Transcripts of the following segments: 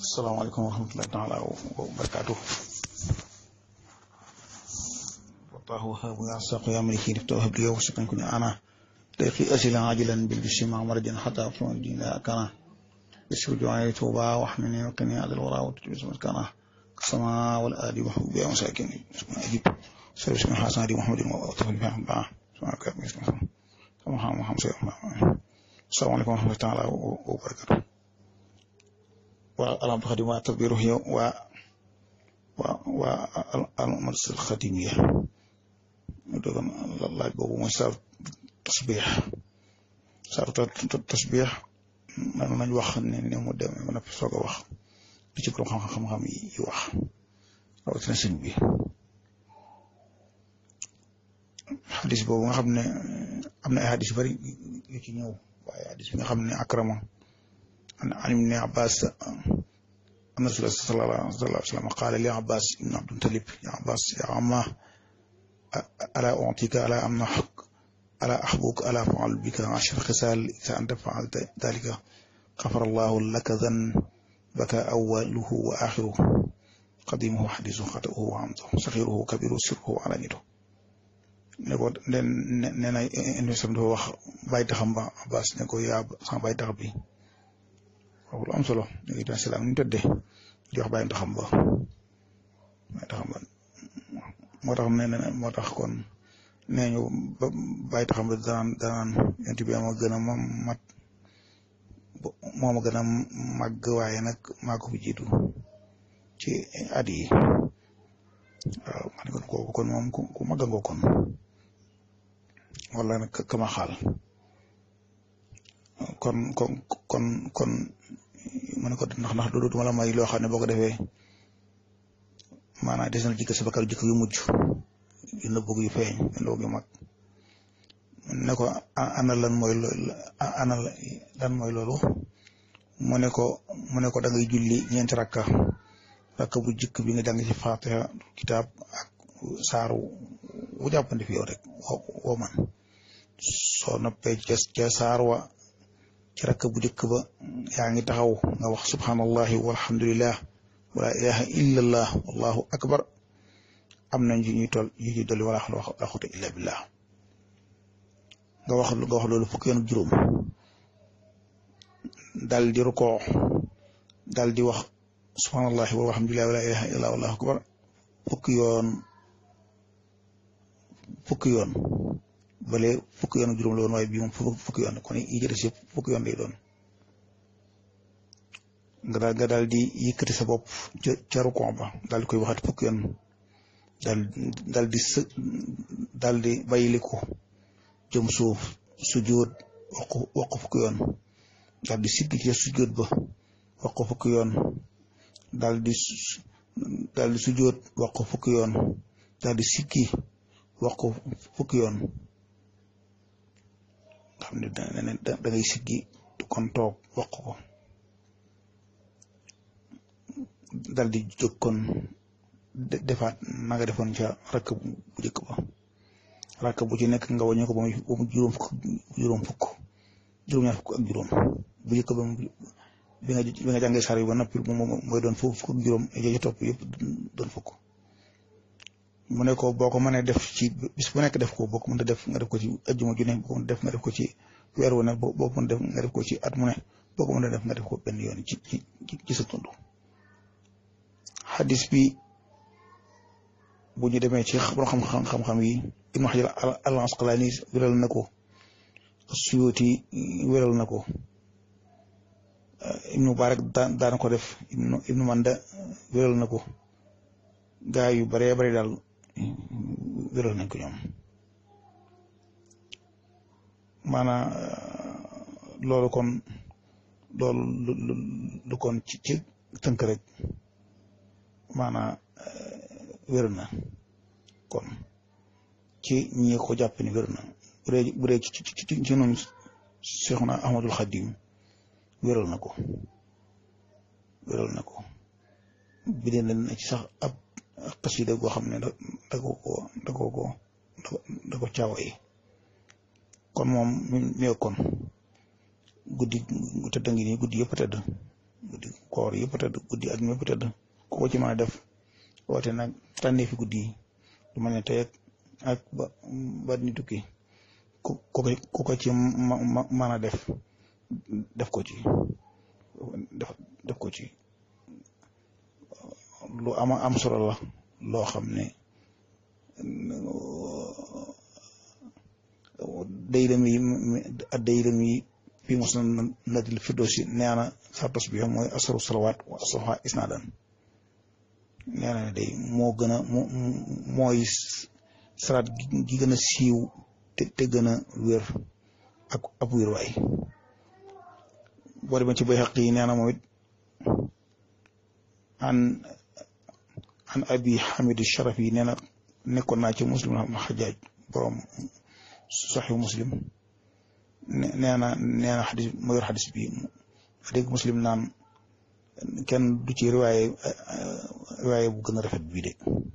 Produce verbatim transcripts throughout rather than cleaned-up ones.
Assalamualaikum warahmatullahi taala wabarakatuh. Wallahu habuna saqya amrihi tawhab liya wa shukran kun ana laqi asila ajilan bil bishma marjan hatta fun dina kana bisruju ay tuba wa hamni wa qini adal wara wa tujbiz kana kasama wal adi wa hubbi wa masakin ajib sayyidina hasan di muhammadin wa tawhid ba subhanaka bismillah sama muhammad sallallahu Assalamualaikum warahmatullahi taala wabarakatuh. Wa alam khadim wa tadbiruh wa wa wa al marsil khadimiyah doon laaj boobu mooy sar tasbih sar tasbih man nañ wax ne ne mu dem mën a soog a wax li ci borom xam-xam yi wax rawatina sëñ bi xadis boobu nga xam ne am na ay xadis yu bari yu ci ñëw waaye xadis bi nga xam ne akrama an ibn Abbas anna Rasulullah sallallahu alayhi wa sallam qala li Abbas ibn Abdul Muttalib ya Abbas ya amma ala u'tika ala amna haq ala ahbuk ala fa'al bika ashar khisal idha anta fa'alta dhalika ghafara Allahu laka dhanbaka awwaluhu wa akhiruhu qadimuhu hadithu khata'uhu wa amduhu saghiruhu kabiruhu sirruhu alaniyatuhu ne ko nee na indi sam dafa wax bàyyi taxam ba Abbas ne ko yaa sama bàyyi tax bi waaw lu am solo ñu ngi salaam ñu tëddee di wax bàyyi taxam ba bàyyi taxam ba moo tax nee na moo tax kon nee ñu bàyyi taxam ba danaan danaan yonent bi ma gën a mat moo ma gën a màgg waaye nag maa ko fi jiitu ci at yi waaw ma ne kon kooku kon moom ku màgg ngoo kon wala nag kama xaal kon kon kon kon ma ne ko ndax ndax du duma la may loo xam ne boo ko defee maanaam des na jikko sa bakkaar jikko yu mujj yu nëbb yu feeñ yu ndaw yu mag ne ko ana lan mooy ana lan mooy loolu mu ne ko mu ne ko da ngay julli ñeenti rakka rakka bu jikk bi nga jàng ci Fatiha kitaab ak saaru wu jàppandi fi yow rek woo man soo noppee ca ca saar wa ci rakka bu jëkk ba yaa ngi taxaw nga wax subhanallahi walhamdulillah wala ilaha illallah wallahu akbar am nañ yu ñuy toll yu ñuy dolli wala waxuta illa billah nga wax nga wax loolu fukki yoon ak juróom dal di rukoo dal di wax subhanallahi walhamdulillah wala ilaha illallah wallahu akbar fukki yoon fukki yoon bale fukki yoon ak juróom la woon waaye bii moom fukki yoon kon yi ci des yëpp fukki yoon lay doon nga daal nga daal di yëkkati sa bopp ca ca rukoo ba daal di koy waxat fukki yoon daal daal di së daal di bayiliku jëm suuf sujjóot wax ko wax ko fukki yoon daal di siggi ci sujjóot ba wax ko fukki yoon daal di daal di sujjóot wax ko fukki yoon daal di siggi wax ko fukki yoon xam ne da da ngay siggi kon toog wax ko dal di jóg kon defaat na nga defoon ca rakk bu njëkk ba rakk bu ci nekk nga wàññi ko ba mu juróom fukk juróom fukk juróom-ñaar fukk ak juróom bu njëkk ba bi nga bi nga jàngee saar yi ba noppi moom mooy doon fukk fukk ak juróom ci topp yëpp doon fukk mu ne ko boo ko mënee def ci bis bu nekk def ko boo ko mënta def nga def ko ci ajjuma ju ne boo ko mën def nga def ko ci weer wu ne boo ko mën def nga def ko ci at mu ne boo ko mën def nga def ko benn yoon ci ci ci sa tund xadis bi bu ñu demee ci borom xam xam-xam yi Ibnu Hajar al-Asqalani wéral na ko Suyuti wéral na ko Ibnu Mubarak daan daan ko def Ibnu Ibnu Manda wéral na ko gaa yu bare bare daal wéral nañ ko ñoom maanaam loolu kon loolu lu kon ci ci tënk rek maanaam wér na kon ci ñi ko jàpp ni wér na bu dee bu dee ci ci ci noonu Seexuna Ahmadul Xadim wéral na ko wéral na ko bi dee na ci sax ab xasida goo xam ne da da ko ko da ko ko da ko caawa yi kon moom mi kon guddi tëdd ngi nii guddi yëpp tëdd guddi koor yëpp tëdd guddi ak yëpp tëdd ku ko ci mën a def woote nag tànnee fi guddi yi du ma ne tey ak ba ba ni tukki ku ko ku ko ci mën a def def ko ci def def ko ci lu ama am solo la loo xam ne dayram yi ak dayram yi fii musnadil firdawsi nee na sartos bi mooy asaru salawaat wa asaha isnaadan nee na day moo gën a moo mooy salaat gi gën a siiw te te gën a wér ak ab wér waay boo demee ci Bayhaqi yi nee na moom it an an abi hamid sharaf yi nee na nekkoon naa ci muslim na xajaaj borom saxiix muslim nee na nee na xadis ma yor xadis bi dégg muslim naan kenn du ci riwaaye riwaaye bu gën a rafet bii de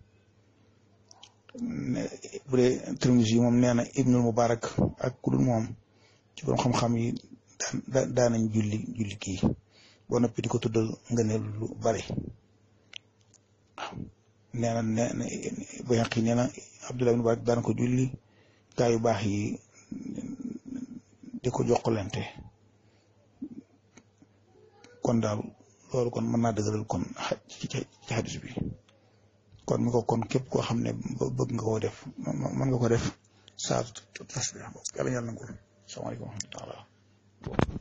bu dee Tirmisi yi moom nee na Ibnul Mubarak ak ku dul moom ci borom xam-xam yi daan daan nañ julli julli kii boo noppi di ko tuddal nga ne lu bari nee na nee na Bayhaqi nee na Abdullah ibn Mubarak daan ko julli gaa yu baax yi di ko jokkalante kon daal loolu kon mën naa dëgëral kon ci ci xadis bi kon mi ko kon képp koo xam ne bëgg nga koo def mën nga ko def saa tasbih yàlla ñaan nangul salaamaaleykum wa rahmatulah